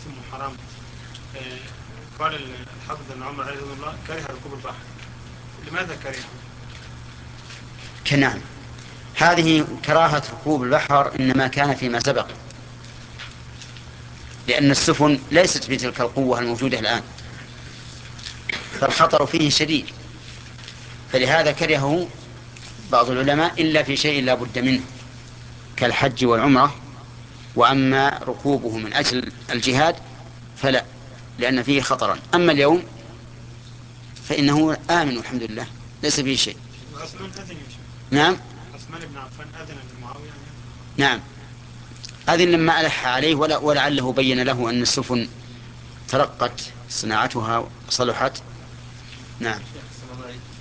إثم وحرام. قال الحافظ بن عمر رحمه الله كره ركوب البحر. لماذا كرهه؟ نعم، هذه كراهة ركوب البحر إنما كان فيما سبق، لأن السفن ليست بتلك القوة الموجودة الآن، فالخطر فيه شديد، فلهذا كرهه بعض العلماء إلا في شيء لا بد منه كالحج والعمرة. وأما ركوبه من أجل الجهاد فلا، لأن فيه خطرا. أما اليوم فإنه آمن والحمد لله، ليس فيه شيء. عثمان أذن يا شيخ. نعم. عثمان بن عفان أذن لمعاوية. نعم، هذه لما ألح عليه ولعله بين له أن السفن ترقت صناعتها وصلحت. نعم.